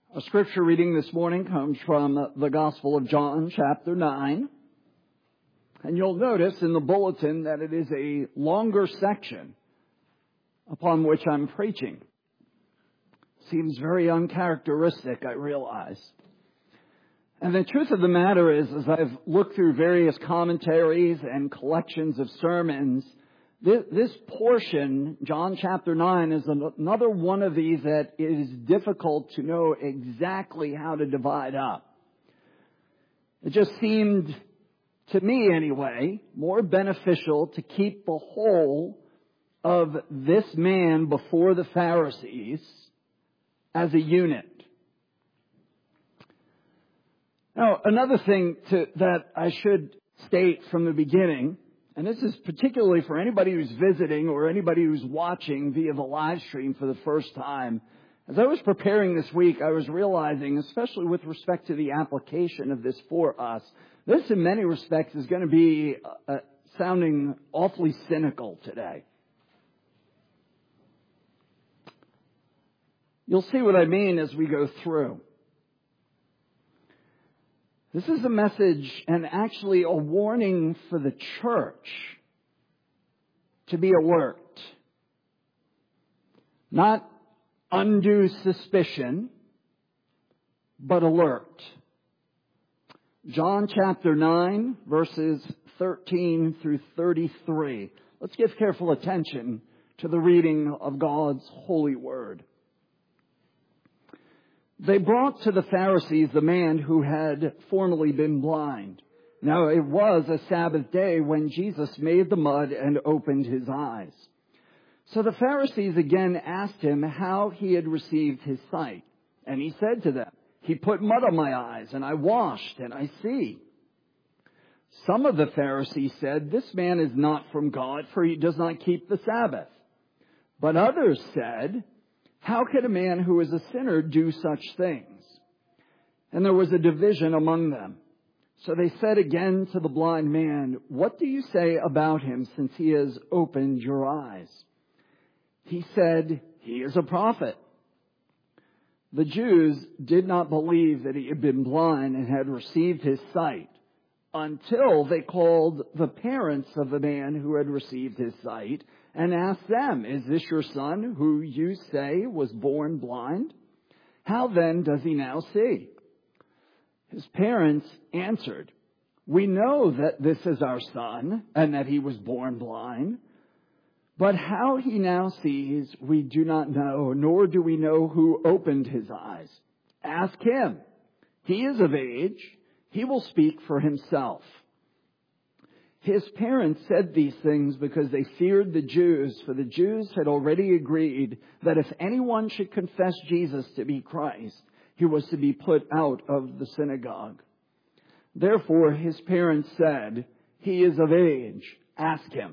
Our scripture reading this morning comes from the Gospel of John, chapter 9. And you'll notice in the bulletin that it is a longer section upon which I'm preaching. Seems very uncharacteristic, I realize. And the truth of the matter is, as I've looked through various commentaries and collections of sermons, this portion, John chapter 9, is another one of these that is difficult to know exactly how to divide up. It just seemed, to me anyway, more beneficial to keep the whole of this man before the Pharisees as a unit. Now, another thing that I should state from the beginning, and this is particularly for anybody who's visiting or anybody who's watching via the live stream for the first time. As I was preparing this week, I was realizing, especially with respect to the application of this for us, this in many respects is going to be sounding awfully cynical today. You'll see what I mean as we go through. This is a message and actually a warning for the church to be alert. Not undue suspicion, but alert. John chapter 9, verses 13 through 33. Let's give careful attention to the reading of God's holy word. They brought to the Pharisees the man who had formerly been blind. Now it was a Sabbath day when Jesus made the mud and opened his eyes. So the Pharisees again asked him how he had received his sight. And he said to them, "He put mud on my eyes, and I washed, and I see." Some of the Pharisees said, "This man is not from God, for he does not keep the Sabbath." But others said, "How can a man who is a sinner do such things?" And there was a division among them. So they said again to the blind man, "What do you say about him since he has opened your eyes?" He said, "He is a prophet." The Jews did not believe that he had been blind and had received his sight until they called the parents of the man who had received his sight and asked them, "Is this your son who you say was born blind? How then does he now see?" His parents answered, "We know that this is our son and that he was born blind. But how he now sees, we do not know, nor do we know who opened his eyes. Ask him. He is of age. He will speak for himself." His parents said these things because they feared the Jews, for the Jews had already agreed that if anyone should confess Jesus to be Christ, he was to be put out of the synagogue. Therefore his parents said, "He is of age. Ask him."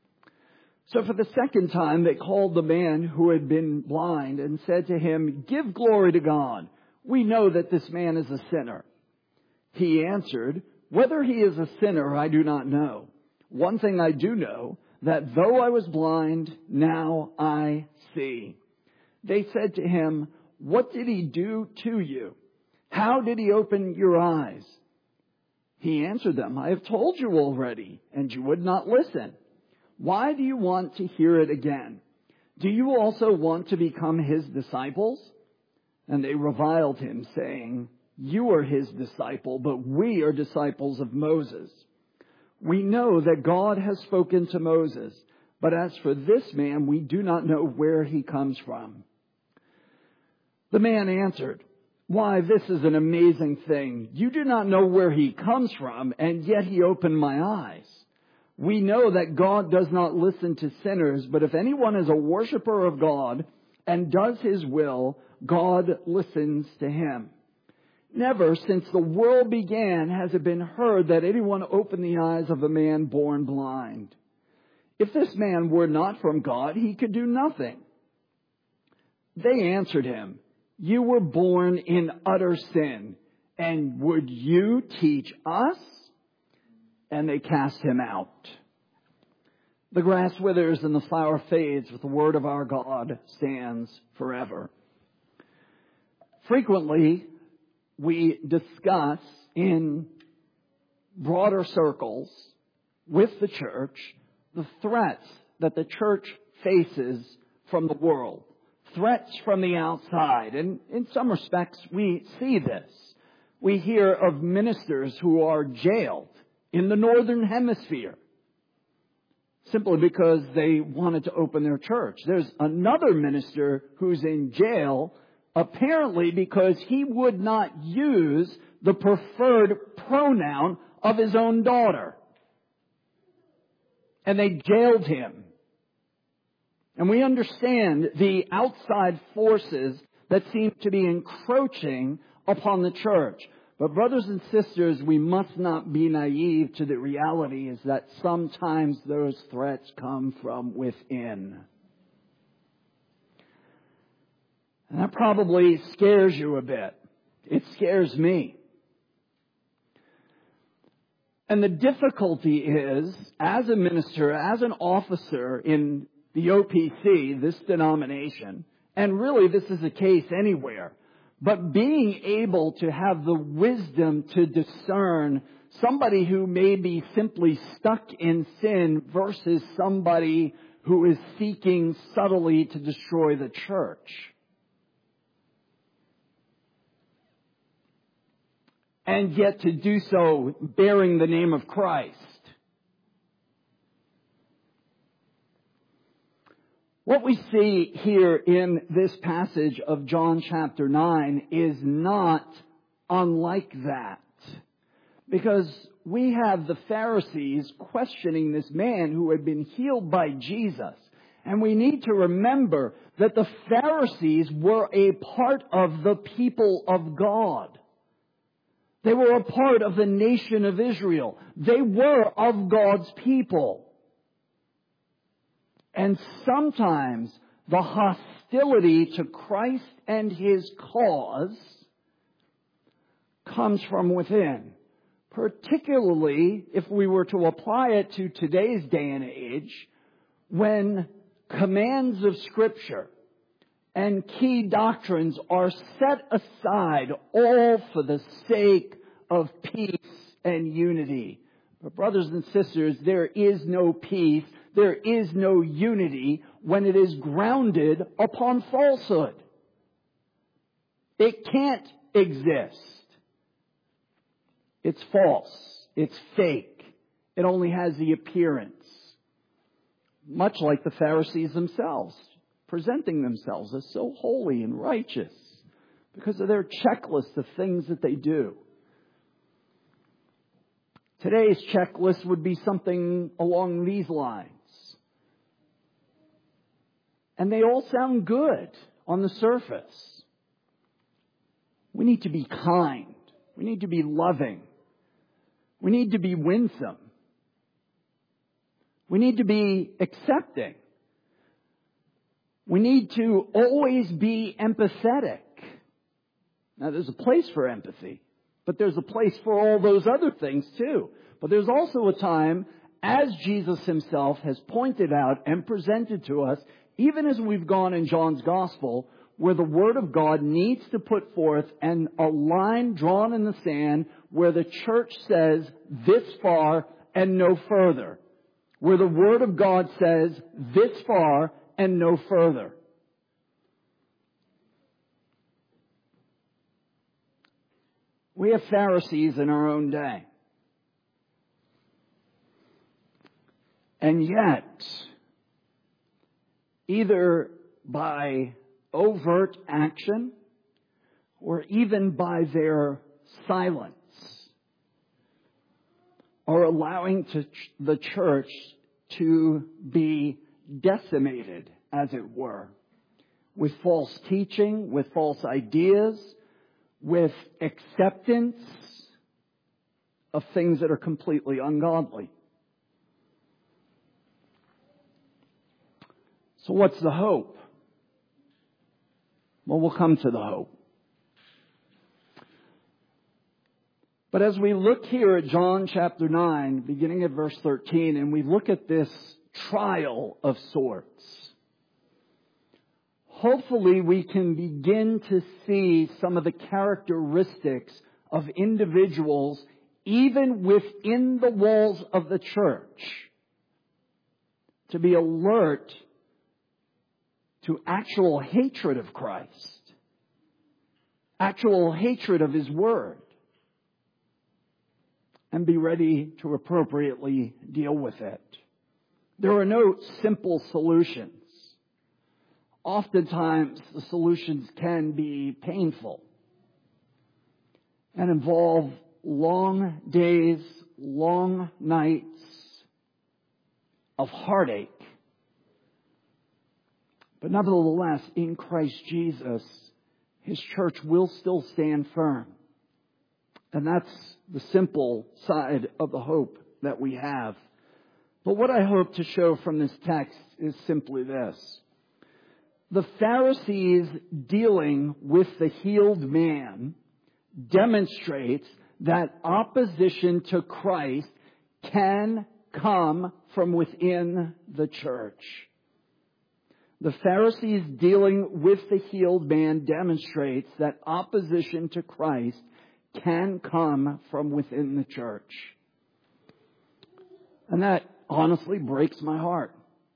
So for the second time they called the man who had been blind and said to him, "Give glory to God. We know that this man is a sinner." He answered, "Whether he is a sinner, I do not know. One thing I do know, that though I was blind, now I see." They said to him, "What did he do to you? How did he open your eyes?" He answered them, "I have told you already, and you would not listen. Why do you want to hear it again? Do you also want to become his disciples?" And they reviled him, saying, "You are his disciple, but we are disciples of Moses. We know that God has spoken to Moses, but as for this man, we do not know where he comes from." The man answered, "Why, this is an amazing thing. You do not know where he comes from, and yet he opened my eyes. We know that God does not listen to sinners, but if anyone is a worshiper of God and does his will, God listens to him. Never since the world began has it been heard that anyone opened the eyes of a man born blind. If this man were not from God, he could do nothing." They answered him, "You were born in utter sin, and would you teach us?" And they cast him out. The grass withers and the flower fades, but the word of our God stands forever. Frequently, we discuss in broader circles with the church the threats that the church faces from the world. Threats from the outside. And in some respects, we see this. We hear of ministers who are jailed in the Northern Hemisphere simply because they wanted to open their church. There's another minister who's in jail apparently because he would not use the preferred pronoun of his own daughter. And they jailed him. And we understand the outside forces that seem to be encroaching upon the church. But brothers and sisters, we must not be naive to the reality is that sometimes those threats come from within. And that probably scares you a bit. It scares me. And the difficulty is, as a minister, as an officer in the OPC, this denomination, and really this is a case anywhere, but being able to have the wisdom to discern somebody who may be simply stuck in sin versus somebody who is seeking subtly to destroy the church. And yet to do so bearing the name of Christ. What we see here in this passage of John chapter 9 is not unlike that. Because we have the Pharisees questioning this man who had been healed by Jesus. And we need to remember that the Pharisees were a part of the people of God. They were a part of the nation of Israel. They were of God's people. And sometimes the hostility to Christ and His cause comes from within. Particularly if we were to apply it to today's day and age, when commands of Scripture and key doctrines are set aside all for the sake of peace and unity. But brothers and sisters, there is no peace, there is no unity when it is grounded upon falsehood. It can't exist. It's false. It's fake. It only has the appearance. Much like the Pharisees themselves, presenting themselves as so holy and righteous because of their checklist of things that they do. Today's checklist would be something along these lines. And they all sound good on the surface. We need to be kind. We need to be loving. We need to be winsome. We need to be accepting. We need to always be empathetic. Now, there's a place for empathy, but there's a place for all those other things too. But there's also a time, as Jesus Himself has pointed out and presented to us, even as we've gone in John's Gospel, where the Word of God needs to put forth and a line drawn in the sand where the church says this far and no further. Where the Word of God says this far and no further. We have Pharisees in our own day. And yet, either by overt action or even by their silence, are allowing the church to be decimated, as it were, with false teaching, with false ideas, with acceptance of things that are completely ungodly. So what's the hope? Well, we'll come to the hope. But as we look here at John chapter 9, beginning at verse 13, and we look at this trial of sorts, hopefully we can begin to see some of the characteristics of individuals even within the walls of the church, to be alert to actual hatred of Christ, actual hatred of His Word, and be ready to appropriately deal with it. There are no simple solutions. Oftentimes, the solutions can be painful and involve long days, long nights of heartache. But nevertheless, in Christ Jesus, His church will still stand firm. And that's the simple side of the hope that we have. But what I hope to show from this text is simply this. The Pharisees dealing with the healed man demonstrates that opposition to Christ can come from within the church. The Pharisees dealing with the healed man demonstrates that opposition to Christ can come from within the church. And that honestly breaks my heart.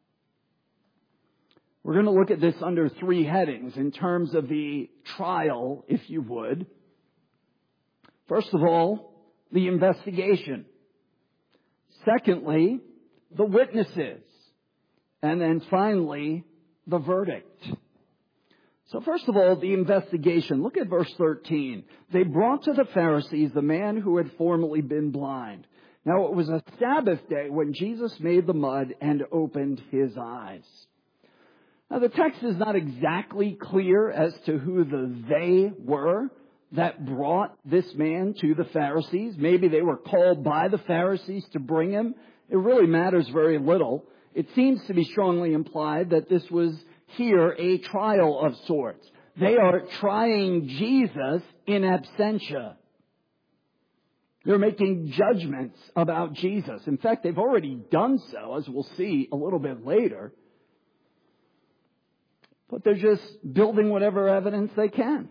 We're going to look at this under three headings in terms of the trial, if you would. First of all, the investigation. Secondly, the witnesses. And then finally, the verdict. So first of all, the investigation. Look at verse 13. They brought to the Pharisees the man who had formerly been blind. Now it was a Sabbath day when Jesus made the mud and opened his eyes. Now the text is not exactly clear as to who the they were that brought this man to the Pharisees. Maybe they were called by the Pharisees to bring him. It really matters very little. It seems to be strongly implied that this was here a trial of sorts. They are trying Jesus in absentia. They're making judgments about Jesus. In fact, they've already done so, as we'll see a little bit later. But they're just building whatever evidence they can.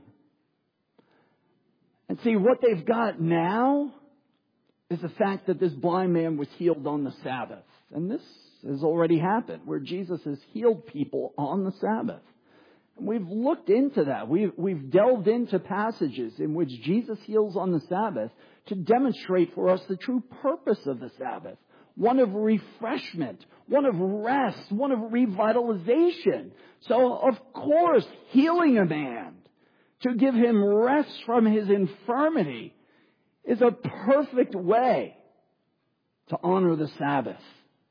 And see, what they've got now is the fact that this blind man was healed on the Sabbath. And this has already happened, where Jesus has healed people on the Sabbath. And we've looked into that. We've delved into passages in which Jesus heals on the Sabbath to demonstrate for us the true purpose of the Sabbath. One of refreshment, one of rest, one of revitalization. So, of course, healing a man to give him rest from his infirmity is a perfect way to honor the Sabbath.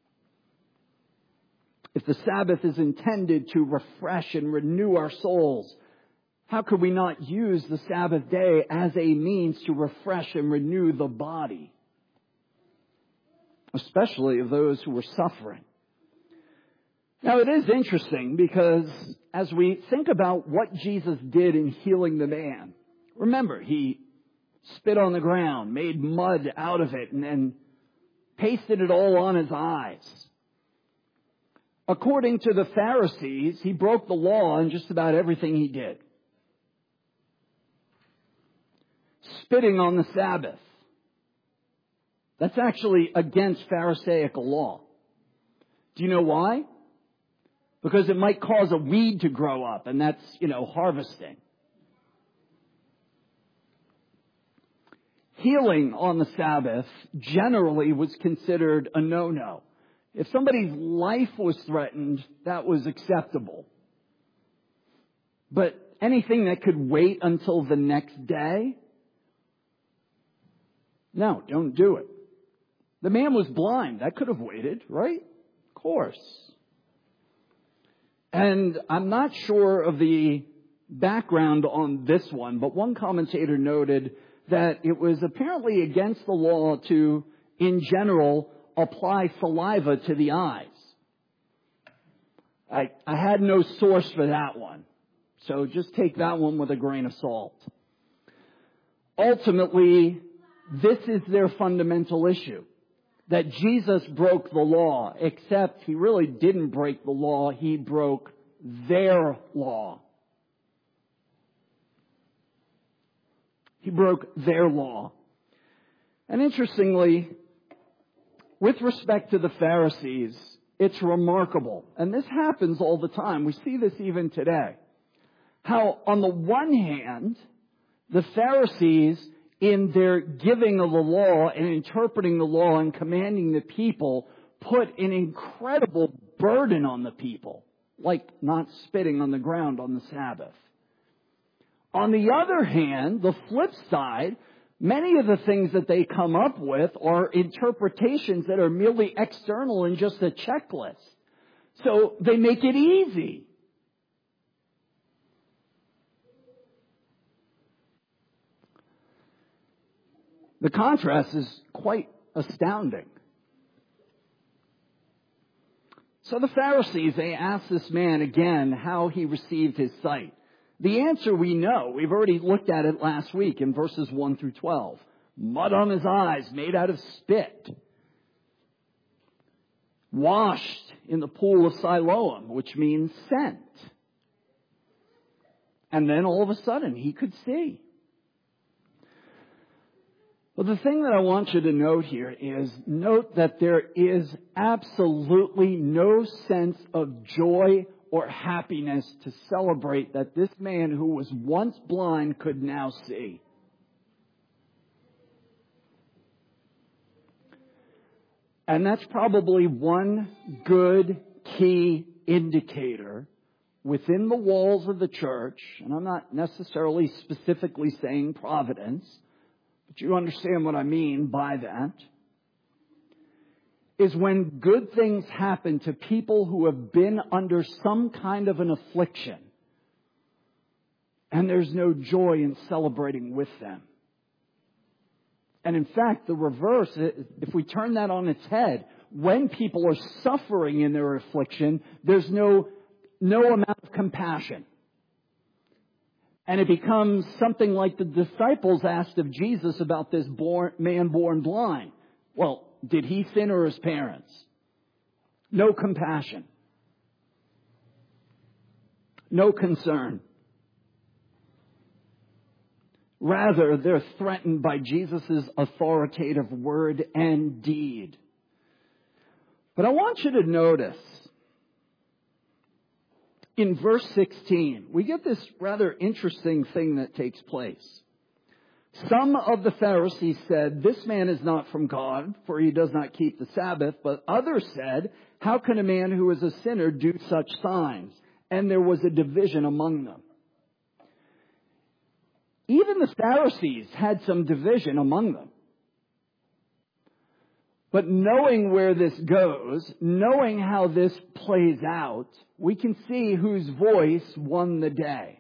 If the Sabbath is intended to refresh and renew our souls, how could we not use the Sabbath day as a means to refresh and renew the body? Especially of those who were suffering. Now, it is interesting because as we think about what Jesus did in healing the man, remember, he spit on the ground, made mud out of it, and then pasted it all on his eyes. According to the Pharisees, he broke the law in just about everything he did. Spitting on the Sabbath. That's actually against Pharisaical law. Do you know why? Because it might cause a weed to grow up, and that's, harvesting. Healing on the Sabbath generally was considered a no-no. If somebody's life was threatened, that was acceptable. But anything that could wait until the next day, no, don't do it. The man was blind. That could have waited, right? Of course. And I'm not sure of the background on this one, but one commentator noted that it was apparently against the law to, in general, apply saliva to the eyes. I had no source for that one. So just take that one with a grain of salt. Ultimately, this is their fundamental issue. That Jesus broke the law, except he really didn't break the law. He broke their law. He broke their law. And interestingly, with respect to the Pharisees, it's remarkable. And this happens all the time. We see this even today. How, on the one hand, the Pharisees, in their giving of the law and interpreting the law and commanding the people, put an incredible burden on the people, like not spitting on the ground on the Sabbath. On the other hand, the flip side, many of the things that they come up with are interpretations that are merely external and just a checklist. So they make it easy. The contrast is quite astounding. So the Pharisees, they asked this man again how he received his sight. The answer we know. We've already looked at it last week in verses 1 through 12. Mud on his eyes made out of spit. Washed in the pool of Siloam, which means sent. And then all of a sudden he could see. Well, the thing that I want you to note here is, note that there is absolutely no sense of joy or happiness to celebrate that this man who was once blind could now see. And that's probably one good key indicator within the walls of the church, and I'm not necessarily specifically saying Providence, but you understand what I mean by that, is when good things happen to people who have been under some kind of an affliction, and there's no joy in celebrating with them. And in fact, the reverse, if we turn that on its head, when people are suffering in their affliction, there's no amount of compassion. And it becomes something like the disciples asked of Jesus about this man born blind. Well, did he sin or his parents? No compassion. No concern. Rather, they're threatened by Jesus' authoritative word and deed. But I want you to notice, in verse 16, we get this rather interesting thing that takes place. Some of the Pharisees said, "This man is not from God, for he does not keep the Sabbath." But others said, "How can a man who is a sinner do such signs?" And there was a division among them. Even the Pharisees had some division among them. But knowing where this goes, knowing how this plays out, we can see whose voice won the day.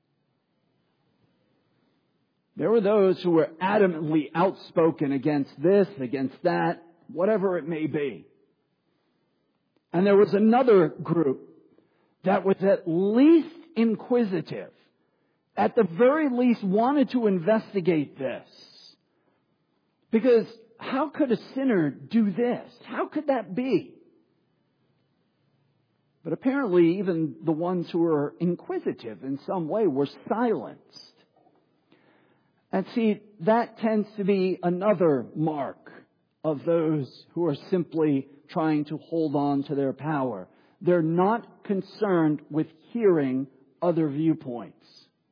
There were those who were adamantly outspoken against this, against that, whatever it may be. And there was another group that was at least inquisitive, at the very least wanted to investigate this. Because how could a sinner do this? How could that be? But apparently even the ones who were inquisitive in some way were silenced. And see, that tends to be another mark of those who are simply trying to hold on to their power. They're not concerned with hearing other viewpoints.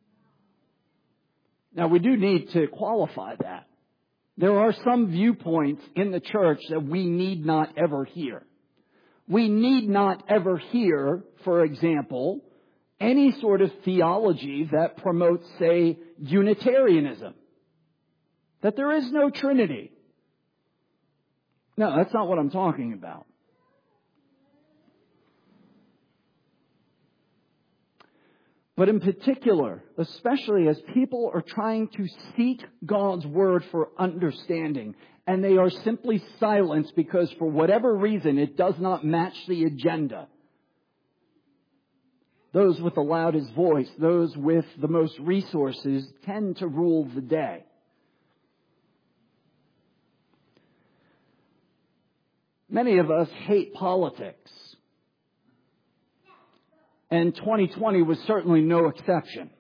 Now, we do need to qualify that. There are some viewpoints in the church that we need not ever hear. We need not ever hear, for example, any sort of theology that promotes, say, Unitarianism. That there is no Trinity. No, that's not what I'm talking about. But in particular, especially as people are trying to seek God's Word for understanding, and they are simply silenced because for whatever reason it does not match the agenda. Those with the loudest voice, those with the most resources tend to rule the day. Many of us hate politics. And 2020 was certainly no exception.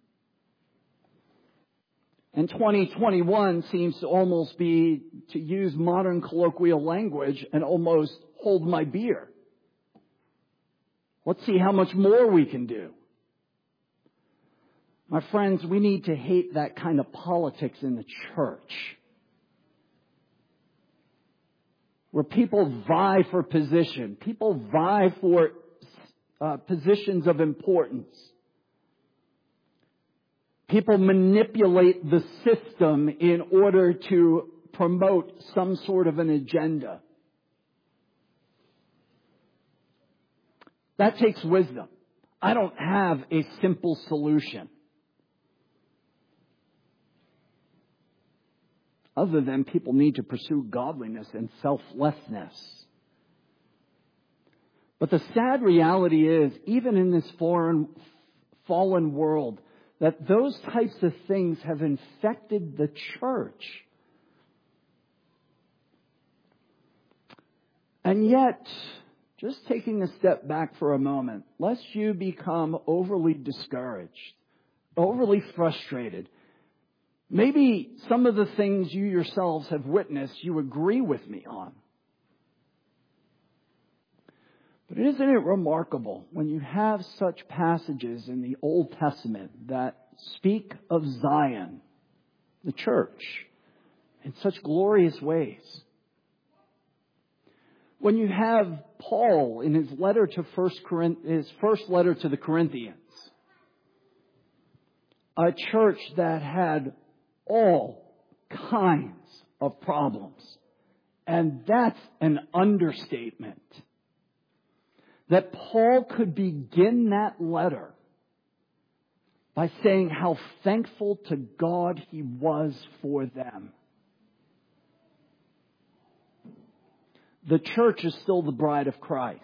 And 2021 seems to almost be, to use modern colloquial language, and almost hold my beer. Let's see how much more we can do. My friends, we need to hate that kind of politics in the church, where people vie for position. People vie for positions of importance. People manipulate the system in order to promote some sort of an agenda. That takes wisdom. I don't have a simple solution, other than people need to pursue godliness and selflessness. But the sad reality is, even in this fallen world, that those types of things have infected the church. And yet, just taking a step back for a moment, lest you become overly discouraged, overly frustrated. Maybe some of the things you yourselves have witnessed, you agree with me on. But isn't it remarkable when you have such passages in the Old Testament that speak of Zion, the church, in such glorious ways? When you have Paul in his letter to his first letter to the Corinthians, a church that had all kinds of problems, and that's an understatement. That Paul could begin that letter by saying how thankful to God he was for them. The church is still the bride of Christ.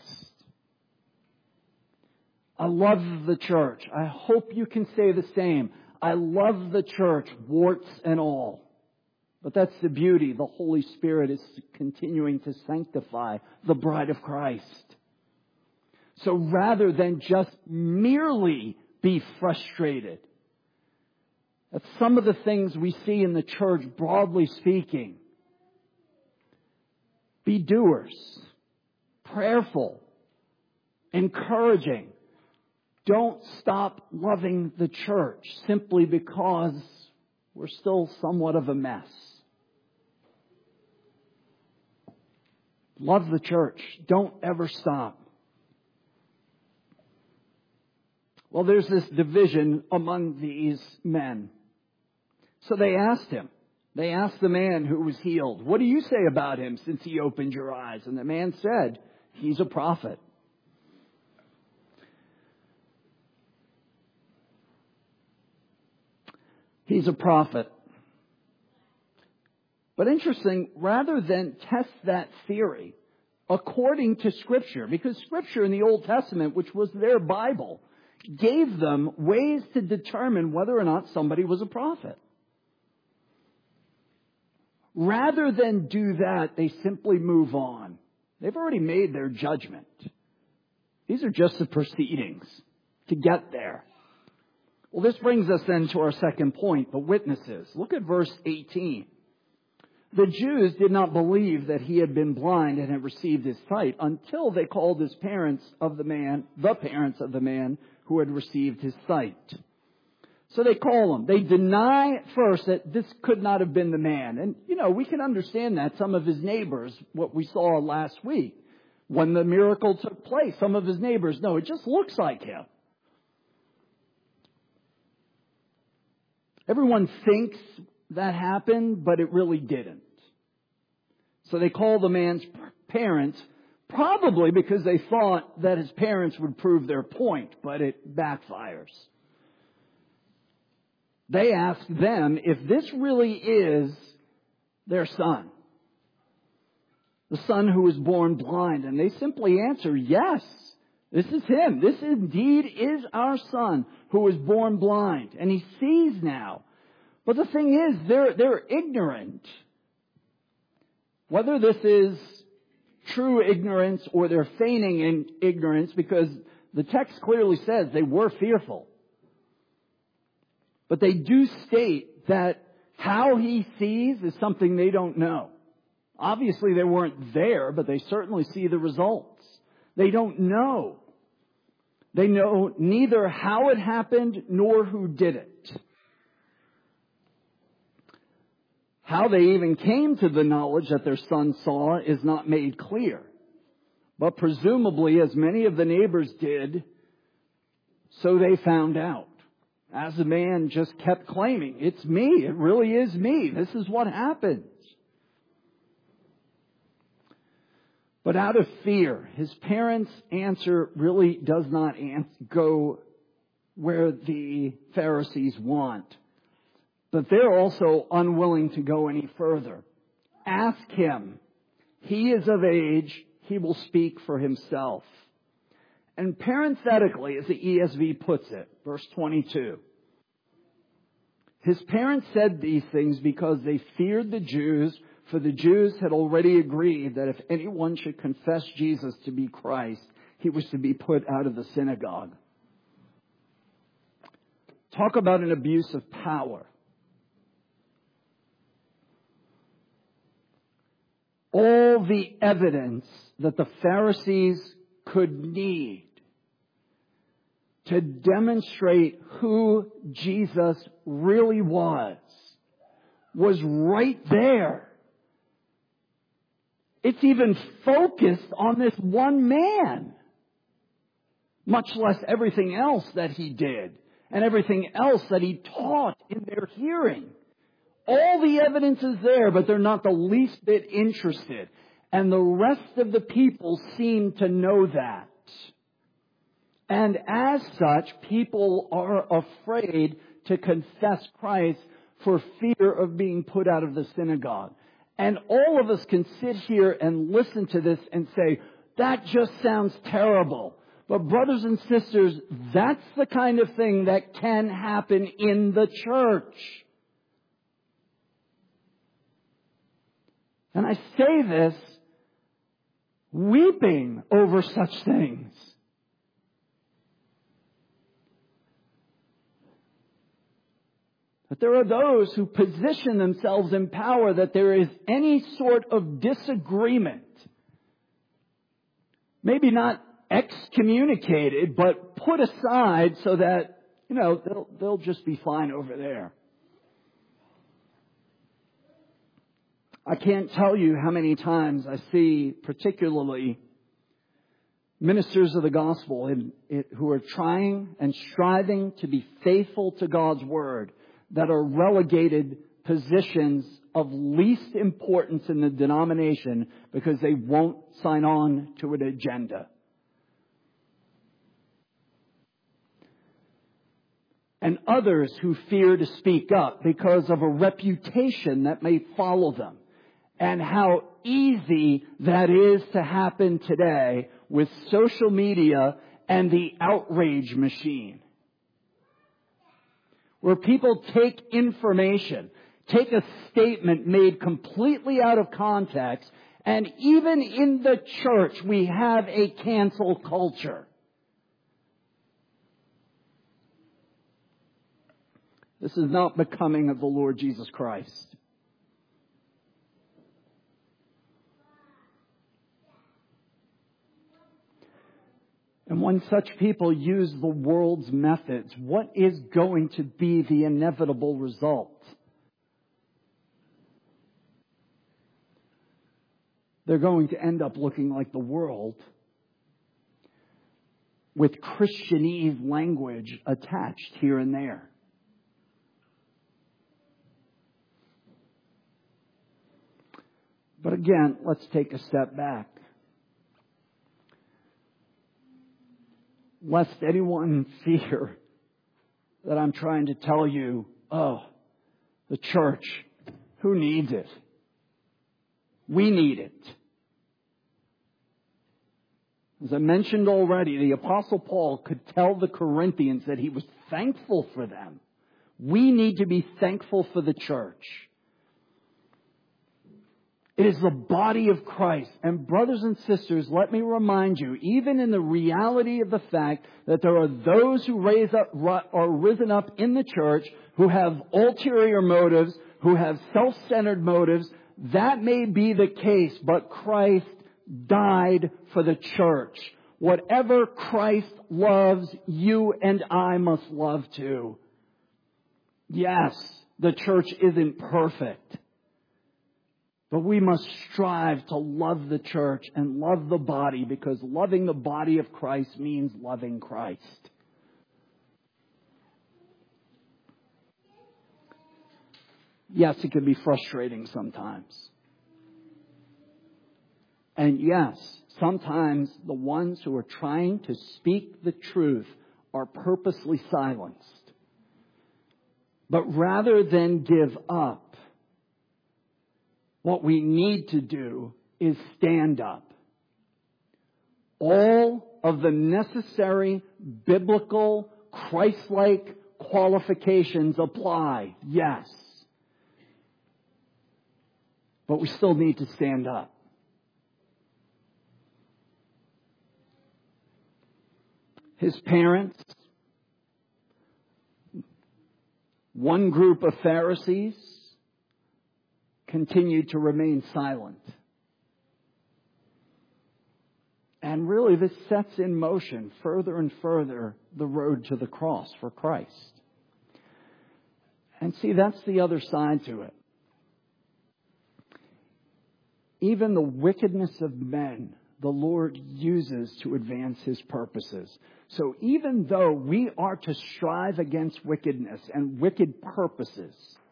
I love the church. I hope you can say the same. I love the church, warts and all. But that's the beauty. The Holy Spirit is continuing to sanctify the bride of Christ. So rather than just merely be frustrated at some of the things we see in the church, broadly speaking, be doers, prayerful, encouraging. Don't stop loving the church simply because we're still somewhat of a mess. Love the church. Don't ever stop. Well, there's this division among these men. So they asked him. They asked the man who was healed, "What do you say about him since he opened your eyes?" And the man said, "He's a prophet." He's a prophet. But interesting, rather than test that theory according to Scripture, because Scripture in the Old Testament, which was their Bible, gave them ways to determine whether or not somebody was a prophet. Rather than do that, they simply move on. They've already made their judgment. These are just the proceedings to get there. Well, this brings us then to our second point, the witnesses. Look at verse 18. The Jews did not believe that he had been blind and had received his sight until they called the parents of the man who had received his sight. So they call him. They deny first that this could not have been the man. And, we can understand that. Some of his neighbors, what we saw last week, when the miracle took place, some of his neighbors, no, it just looks like him. Everyone thinks that happened, but it really didn't. So they call the man's parents, probably because they thought that his parents would prove their point, but it backfires. They ask them if this really is their son, the son who was born blind. And they simply answer, yes, this is him. This indeed is our son who was born blind. And he sees now. But the thing is, they're ignorant. Whether this is true ignorance or they're feigning in ignorance because The text clearly says they were fearful. But they do state that how he sees is something they don't know. Obviously they weren't there, but they certainly see the results. They don't know. They know neither how it happened nor who did it. How they even came to the knowledge that their son saw is not made clear. But presumably, as many of the neighbors did, so they found out. As the man just kept claiming, it's me, it really is me, this is what happened. But out of fear, his parents' answer really does not go where the Pharisees want. But they're also unwilling to go any further. Ask him. He is of age. He will speak for himself. And parenthetically, as the ESV puts it, verse 22, his parents said these things because they feared the Jews, for the Jews had already agreed that if anyone should confess Jesus to be Christ, he was to be put out of the synagogue. Talk about an abuse of power. All the evidence that the Pharisees could need to demonstrate who Jesus really was right there. It's even focused on this one man, much less everything else that he did and everything else that he taught in their hearing. All the evidence is there, but they're not the least bit interested. And the rest of the people seem to know that. And as such, people are afraid to confess Christ for fear of being put out of the synagogue. And all of us can sit here and listen to this and say, that just sounds terrible. But brothers and sisters, that's the kind of thing that can happen in the church. And I say this weeping over such things. But there are those who position themselves in power that there is any sort of disagreement. Maybe not excommunicated, but put aside so that, they'll just be fine over there. I can't tell you how many times I see particularly ministers of the gospel who are trying and striving to be faithful to God's word that are relegated positions of least importance in the denomination because they won't sign on to an agenda. And others who fear to speak up because of a reputation that may follow them. And how easy that is to happen today with social media and the outrage machine. Where people take information, take a statement made completely out of context, and even in the church we have a cancel culture. This is not becoming of the Lord Jesus Christ. And when such people use the world's methods, what is going to be the inevitable result? They're going to end up looking like the world with Christianese language attached here and there. But again, let's take a step back. Lest anyone fear that I'm trying to tell you, the church, who needs it? We need it. As I mentioned already, the Apostle Paul could tell the Corinthians that he was thankful for them. We need to be thankful for the church. It is the body of Christ. And brothers and sisters, let me remind you, even in the reality of the fact that there are those who are risen up in the church who have ulterior motives, who have self-centered motives, that may be the case, but Christ died for the church. Whatever Christ loves, you and I must love too. Yes, the church isn't perfect. But we must strive to love the church and love the body, because loving the body of Christ means loving Christ. Yes, it can be frustrating sometimes. And yes, sometimes the ones who are trying to speak the truth are purposely silenced. But rather than give up, what we need to do is stand up. All of the necessary biblical, Christ-like qualifications apply, yes. But we still need to stand up. His parents, one group of Pharisees, continued to remain silent. And really this sets in motion further and further the road to the cross for Christ. And see, that's the other side to it. Even the wickedness of men, the Lord uses to advance His purposes. So even though we are to strive against wickedness and wicked purposes,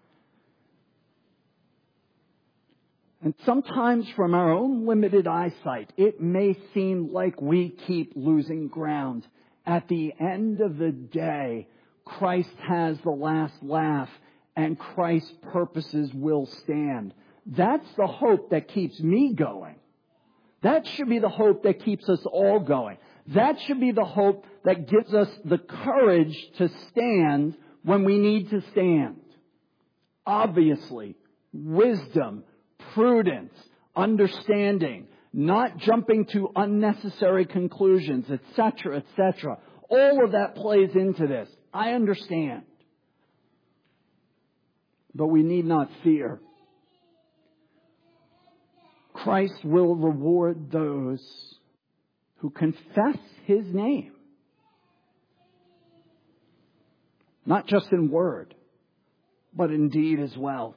and sometimes from our own limited eyesight, it may seem like we keep losing ground. At the end of the day, Christ has the last laugh, and Christ's purposes will stand. That's the hope that keeps me going. That should be the hope that keeps us all going. That should be the hope that gives us the courage to stand when we need to stand. Obviously, wisdom, prudence, understanding, not jumping to unnecessary conclusions, etc., etc. All of that plays into this. I understand. But we need not fear. Christ will reward those who confess His name. Not just in word, but in deed as well.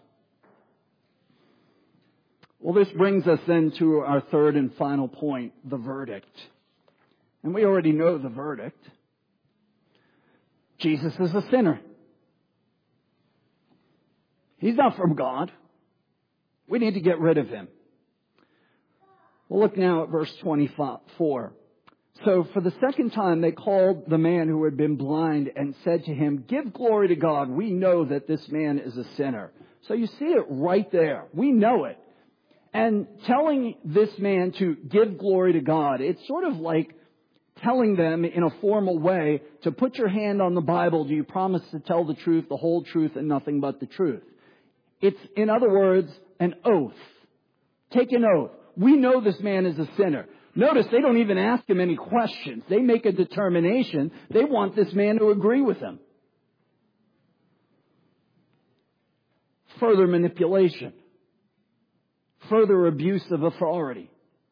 Well, this brings us then to our third and final point, the verdict. And we already know the verdict. Jesus is a sinner. He's not from God. We need to get rid of Him. Well, look now at verse 24. So for the second time they called the man who had been blind and said to him, "Give glory to God. We know that this man is a sinner." So you see it right there. We know it. And telling this man to give glory to God, it's sort of like telling them in a formal way to put your hand on the Bible. Do you promise to tell the truth, the whole truth, and nothing but the truth? It's, in other words, an oath. Take an oath. We know this man is a sinner. Notice they don't even ask him any questions. They make a determination. They want this man to agree with them. Further manipulation. Further abuse of authority.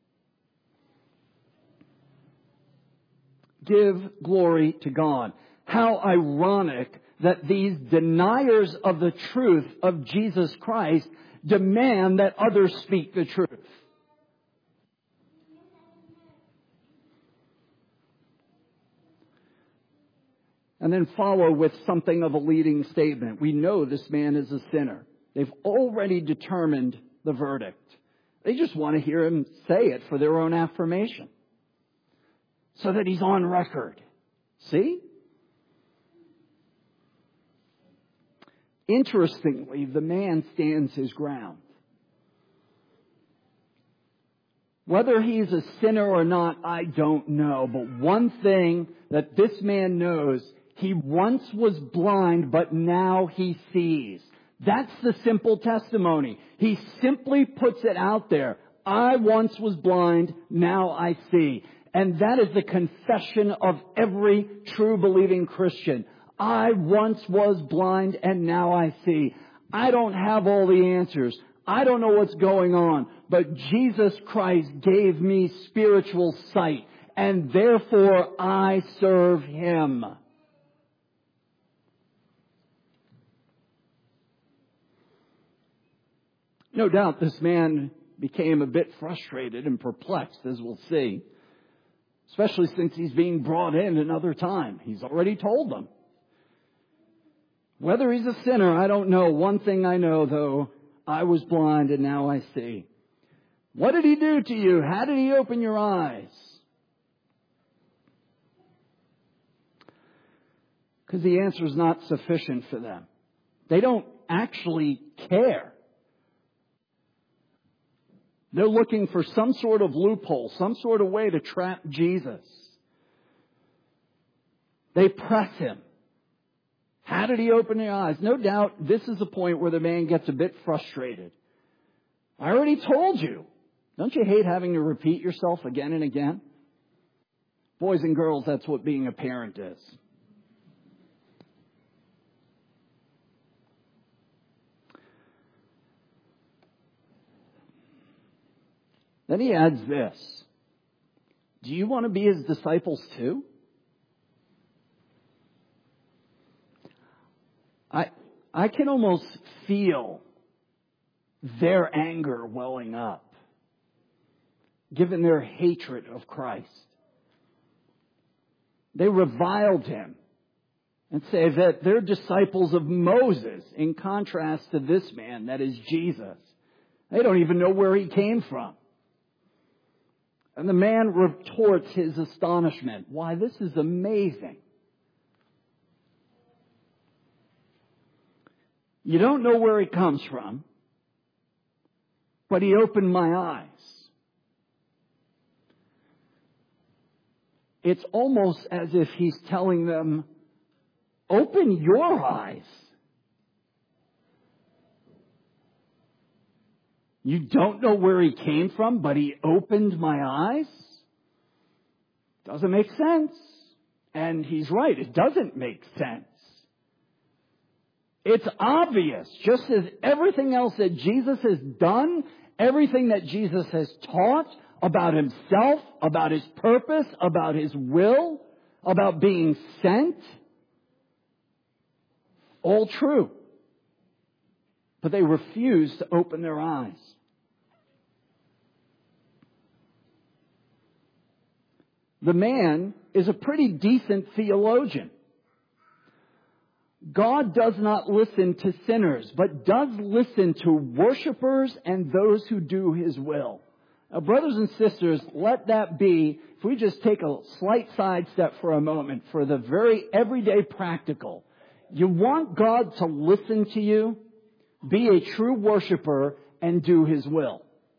Give glory to God. How ironic that these deniers of the truth of Jesus Christ demand that others speak the truth. And then follow with something of a leading statement. We know this man is a sinner. They've already determined the verdict. They just want to hear him say it for their own affirmation. So that he's on record. See? Interestingly, the man stands his ground. Whether he's a sinner or not, I don't know. But one thing that this man knows, he once was blind, but now he sees. That's the simple testimony. He simply puts it out there. I once was blind, now I see. And that is the confession of every true believing Christian. I once was blind and now I see. I don't have all the answers. I don't know what's going on. But Jesus Christ gave me spiritual sight. And therefore I serve Him. No doubt this man became a bit frustrated and perplexed, as we'll see. Especially since he's being brought in another time. He's already told them. Whether he's a sinner, I don't know. One thing I know, though, I was blind and now I see. What did He do to you? How did He open your eyes? Because the answer is not sufficient for them. They don't actually care. They're looking for some sort of loophole, some sort of way to trap Jesus. They press Him. How did He open their eyes? No doubt this is the point where the man gets a bit frustrated. I already told you. Don't you hate having to repeat yourself again and again? Boys and girls, that's what being a parent is. Then He adds this. Do you want to be His disciples too? I can almost feel their anger welling up, given their hatred of Christ. They reviled Him and say that they're disciples of Moses in contrast to this man, that is Jesus. They don't even know where He came from. And the man retorts his astonishment. Why, this is amazing. You don't know where He comes from, but He opened my eyes. It's almost as if He's telling them, open your eyes. You don't know where He came from, but He opened my eyes? Doesn't make sense. And He's right, it doesn't make sense. It's obvious, just as everything else that Jesus has done, everything that Jesus has taught about Himself, about His purpose, about His will, about being sent, all true. But they refuse to open their eyes. The man is a pretty decent theologian. God does not listen to sinners, but does listen to worshipers and those who do His will. Now, brothers and sisters, let that be, if we just take a slight sidestep for a moment, for the very everyday practical. You want God to listen to you, be a true worshiper, and do His will.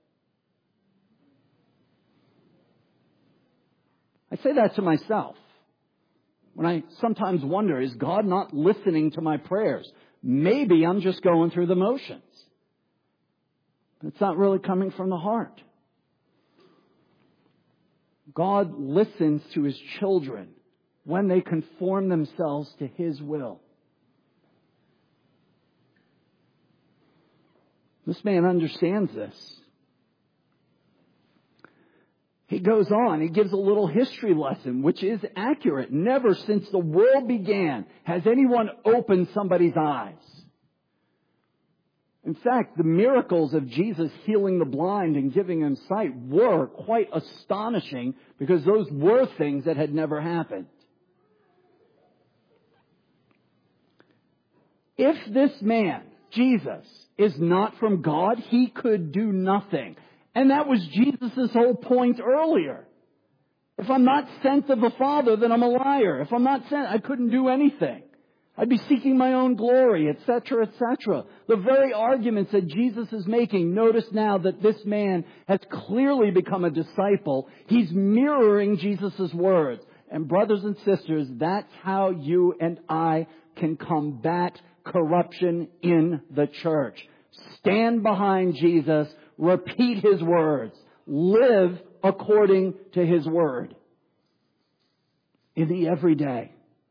I say that to myself. When I sometimes wonder, is God not listening to my prayers? Maybe I'm just going through the motions. It's not really coming from the heart. God listens to His children when they conform themselves to His will. This man understands this. He goes on, he gives a little history lesson, which is accurate. Never since the world began has anyone opened somebody's eyes. In fact, the miracles of Jesus healing the blind and giving them sight were quite astonishing because those were things that had never happened. If this man, Jesus, is not from God, He could do nothing. And that was Jesus' whole point earlier. If I'm not sent of the Father, then I'm a liar. If I'm not sent, I couldn't do anything. I'd be seeking my own glory, etc., etc. The very arguments that Jesus is making, notice now that this man has clearly become a disciple. He's mirroring Jesus' words. And brothers and sisters, that's how you and I can combat corruption in the church. Stand behind Jesus, repeat His words, live according to His word in the everyday.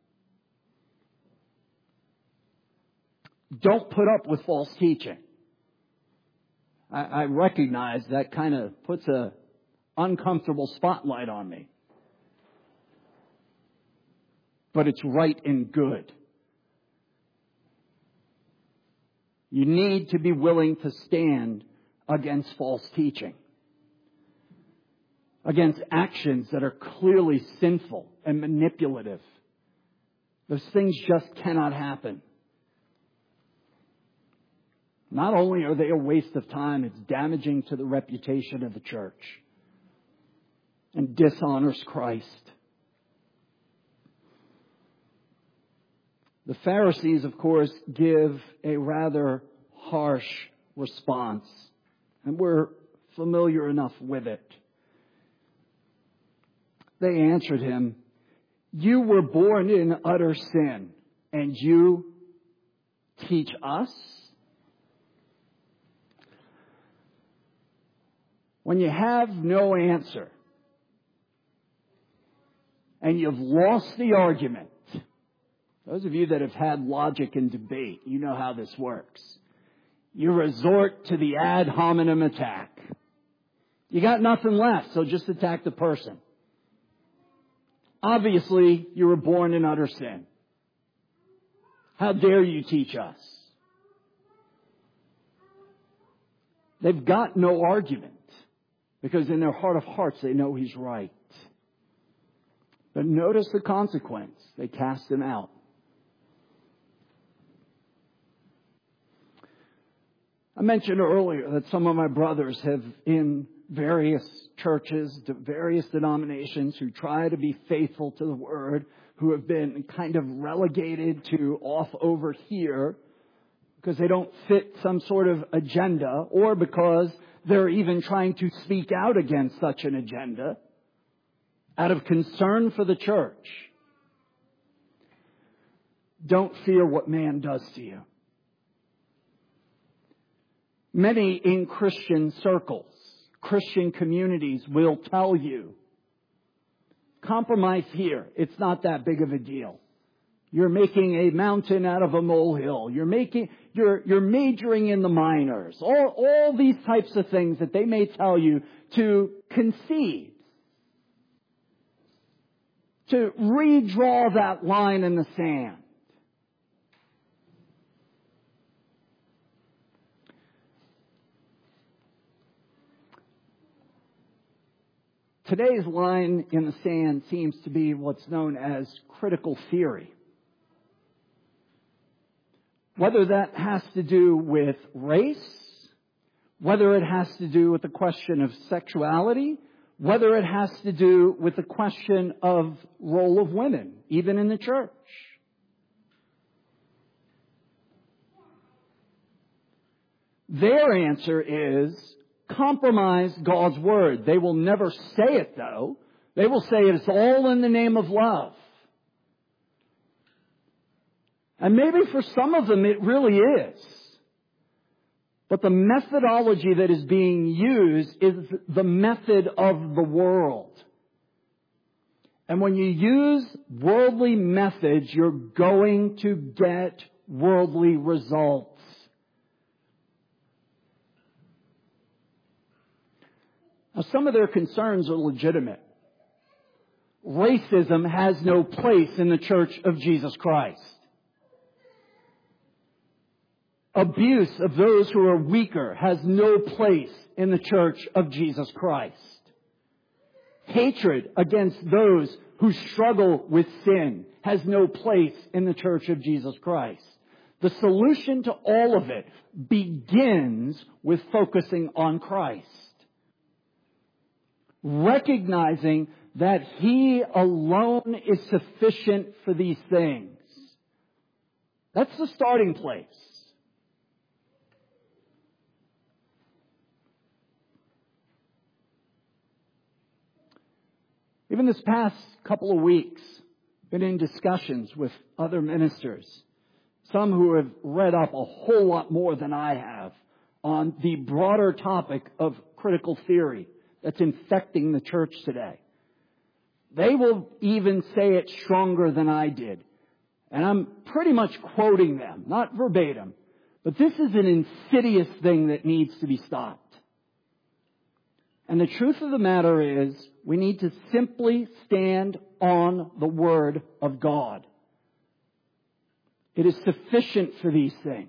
Don't put up with false teaching. I recognize that kind of puts an uncomfortable spotlight on me. But it's right and good. You need to be willing to stand against false teaching, against actions that are clearly sinful and manipulative. Those things just cannot happen. Not only are they a waste of time, it's damaging to the reputation of the church and dishonors Christ. The Pharisees, of course, give a rather harsh response, and we're familiar enough with it. They answered him, "You were born in utter sin, and you teach us?" When you have no answer and you've lost the argument, those of you that have had logic and debate, you know how this works. You resort to the ad hominem attack. You got nothing left, so just attack the person. Obviously, you were born in utter sin. How dare you teach us? They've got no argument. Because in their heart of hearts, they know he's right. But notice the consequence. They cast him out. I mentioned earlier that some of my brothers have, in various churches, various denominations, who try to be faithful to the Word, who have been kind of relegated to off over here because they don't fit some sort of agenda, or because they're even trying to speak out against such an agenda out of concern for the church. Don't fear what man does to you. Many in Christian circles, Christian communities will tell you, compromise here. It's not that big of a deal. You're making a mountain out of a molehill. You're majoring in the minors. All these types of things that they may tell you to concede, to redraw that line in the sand. Today's line in the sand seems to be what's known as critical theory. Whether that has to do with race, whether it has to do with the question of sexuality, whether it has to do with the question of role of women, even in the church. Their answer is compromise God's word. They will never say it, though. They will say it's all in the name of love. And maybe for some of them it really is. But the methodology that is being used is the method of the world. And when you use worldly methods, you're going to get worldly results. Now, some of their concerns are legitimate. Racism has no place in the Church of Jesus Christ. Abuse of those who are weaker has no place in the Church of Jesus Christ. Hatred against those who struggle with sin has no place in the Church of Jesus Christ. The solution to all of it begins with focusing on Christ. Recognizing that He alone is sufficient for these things. That's the starting place. Even this past couple of weeks, been in discussions with other ministers, some who have read up a whole lot more than I have on the broader topic of critical theory that's infecting the church today. They will even say it stronger than I did. And I'm pretty much quoting them, not verbatim. But this is an insidious thing that needs to be stopped. And the truth of the matter is, we need to simply stand on the Word of God. It is sufficient for these things.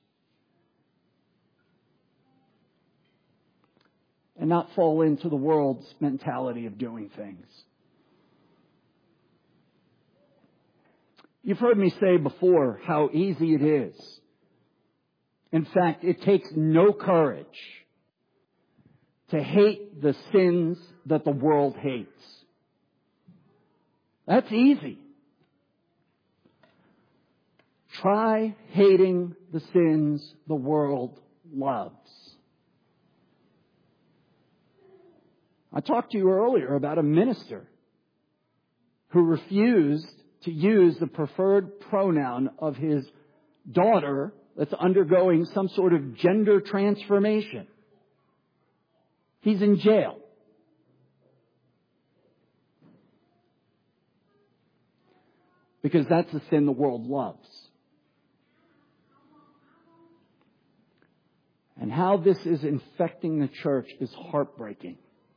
And not fall into the world's mentality of doing things. You've heard me say before how easy it is. In fact, it takes no courage to hate the sins that the world hates. That's easy. Try hating the sins the world loves. I talked to you earlier about a minister who refused to use the preferred pronoun of his daughter that's undergoing some sort of gender transformation. He's in jail. Because that's the sin the world loves. And how this is infecting the church is heartbreaking.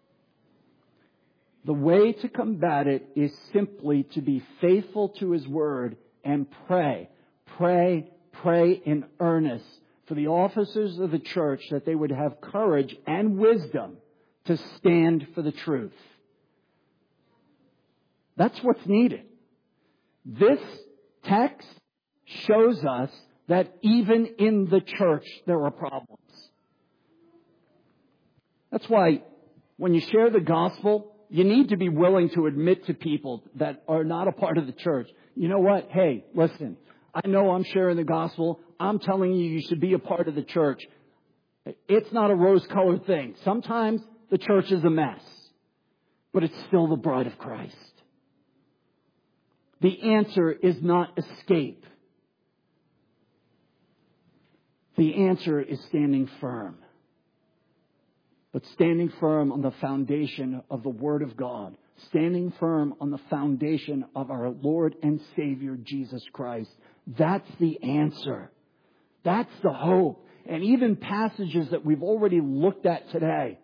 The way to combat it is simply to be faithful to His Word and pray. Pray in earnest for the officers of the church that they would have courage and wisdom to stand for the truth. That's what's needed. This text shows us that even in the church there are problems. That's why when you share the gospel, you need to be willing to admit to people that are not a part of the church, you know what? Hey, listen, I know I'm sharing the gospel. I'm telling you, you should be a part of the church. It's not a rose-colored thing. Sometimes the church is a mess, but it's still the bride of Christ. The answer is not escape. The answer is standing firm. But standing firm on the foundation of the Word of God. Standing firm on the foundation of our Lord and Savior, Jesus Christ. That's the answer. That's the hope. And even passages that we've already looked at today.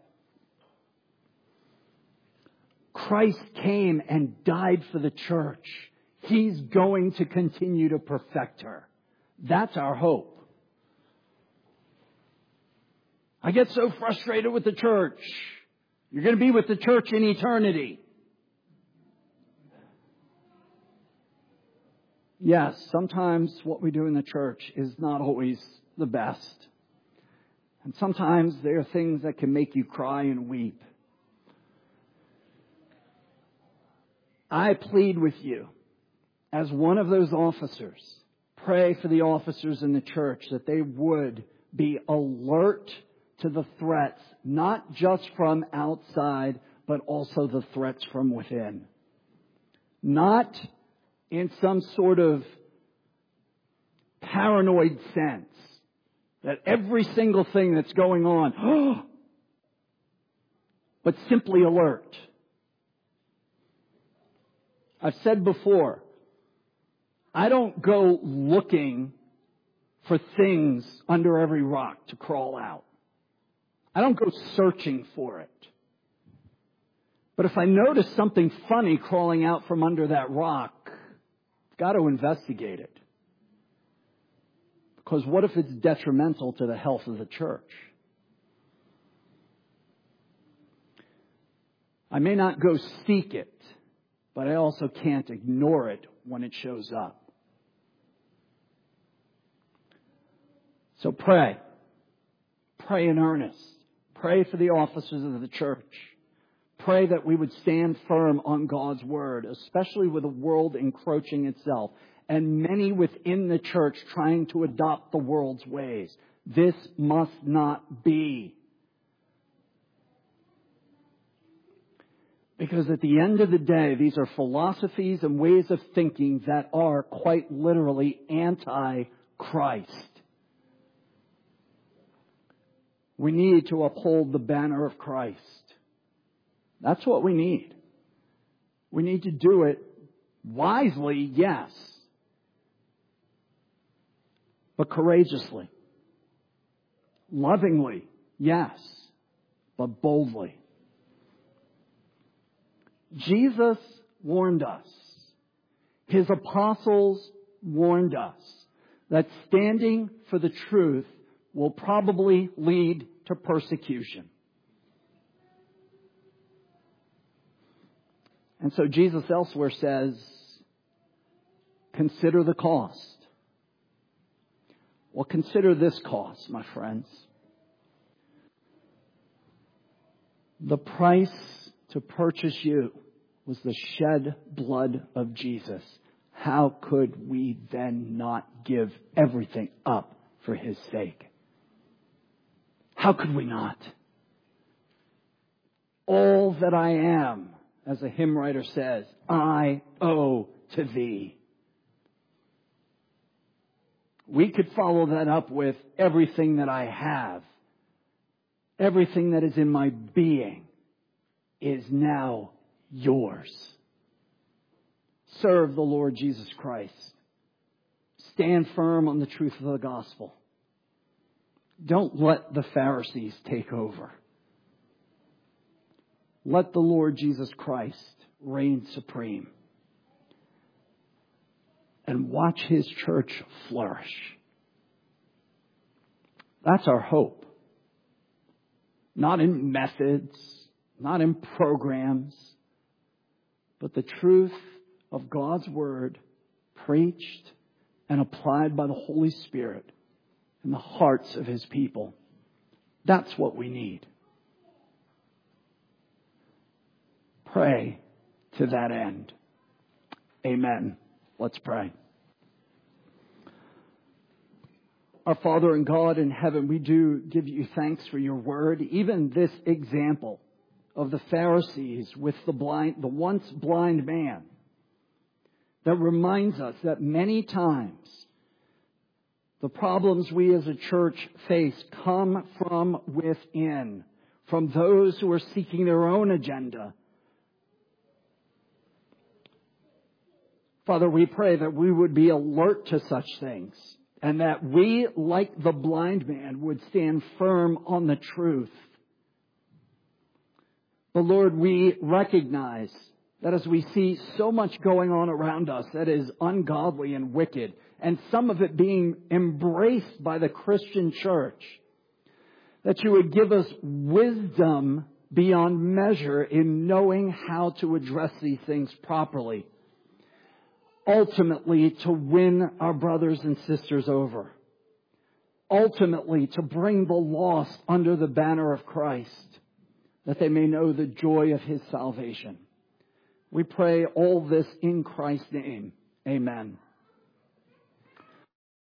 Christ came and died for the church. He's going to continue to perfect her. That's our hope. I get so frustrated with the church. You're going to be with the church in eternity. Yes, sometimes what we do in the church is not always the best. And sometimes there are things that can make you cry and weep. I plead with you, as one of those officers, pray for the officers in the church that they would be alert to the threats, not just from outside, but also the threats from within. Not in some sort of paranoid sense that every single thing that's going on, but simply alert. I've said before, I don't go looking for things under every rock to crawl out. I don't go searching for it. But if I notice something funny crawling out from under that rock, I've got to investigate it. Because what if it's detrimental to the health of the church? I may not go seek it, but I also can't ignore it when it shows up. So pray. Pray in earnest. Pray for the officers of the church. Pray that we would stand firm on God's Word, especially with the world encroaching itself and many within the church trying to adopt the world's ways. This must not be. Because at the end of the day, these are philosophies and ways of thinking that are quite literally anti-Christ. We need to uphold the banner of Christ. That's what we need. We need to do it wisely, yes, but courageously. Lovingly, yes, but boldly. Jesus warned us. His apostles warned us that standing for the truth will probably lead to persecution. And so Jesus elsewhere says, consider the cost. Well, consider this cost, my friends. The price to purchase you was the shed blood of Jesus. How could we then not give everything up for His sake? How could we not? All that I am, as a hymn writer says, I owe to Thee. We could follow that up with everything that I have. Everything that is in my being is now yours. Serve the Lord Jesus Christ. Stand firm on the truth of the gospel. Don't let the Pharisees take over. Let the Lord Jesus Christ reign supreme. And watch His church flourish. That's our hope. Not in methods, not in programs, but the truth of God's Word preached and applied by the Holy Spirit in the hearts of His people. That's what we need. Pray to that end. Amen. Let's pray. Our Father and God in heaven, we do give you thanks for your word. Even this example of the Pharisees with the once blind man, that reminds us that many times the problems we as a church face come from within, from those who are seeking their own agenda. Father, we pray that we would be alert to such things and that we, like the blind man, would stand firm on the truth. But Lord, we recognize that as we see so much going on around us that is ungodly and wicked, and some of it being embraced by the Christian church, that you would give us wisdom beyond measure in knowing how to address these things properly. Ultimately, to win our brothers and sisters over. Ultimately, to bring the lost under the banner of Christ, that they may know the joy of His salvation. We pray all this in Christ's name. Amen.